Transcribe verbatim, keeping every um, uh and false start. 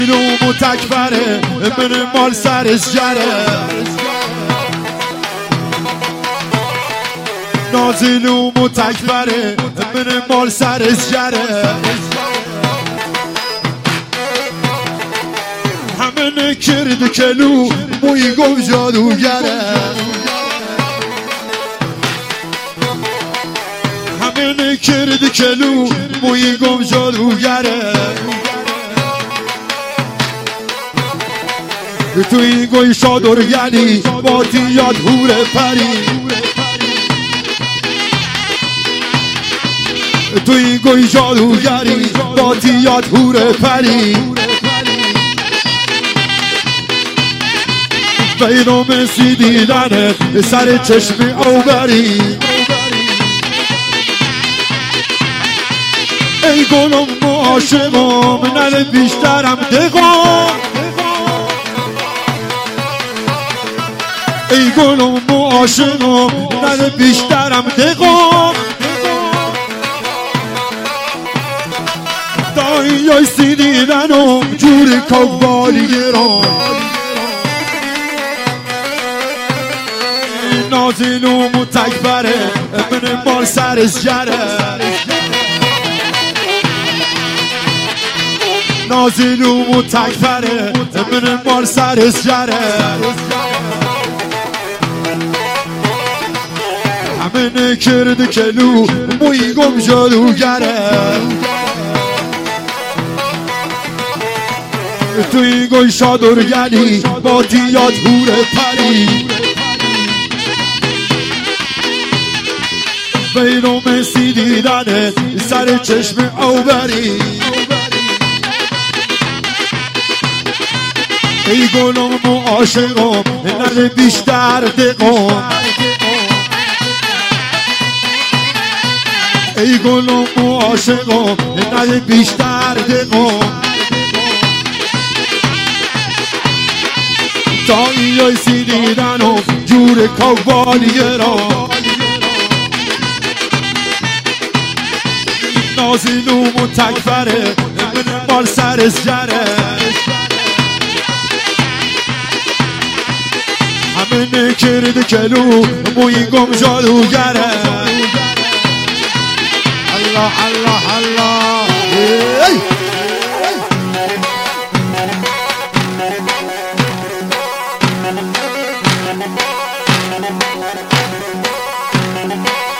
نومو تکبره من مال سرش جره نازلومو تکبره من مال سرش جره همه نکرد کلو موی گم جادوگره همه نکرد کلو موی گم جادوگره توی گوی شادرگلی باتی یاد هور پری توی گوی جادوگری باتی یاد هور پری بیرو مسی دیدنه سر چشم اوبری ای گلم معاشقم نل بیشترم دقام ای گلم معاشقم نل بیشترم دقام دایی سی دیدنم جور کوالی گرام نازلومو تکبره من مال سرش جره نازلومو تکبره من مال سرش جره همه نکرد کلو موی گم جادوگره توی گوی شادرگلی باتی یاد هور پری بیرو مسی دیدنه سر چشم اوبری ای گلم معاشقم نل بیشتر دقم ای گلم معاشقم نل بیشتر دقم دایی سی دیدنم جور کوالیه را نازلومو تکبره من مال سرش جره همه نکرد کلو موی گم جادوگره الله الله الله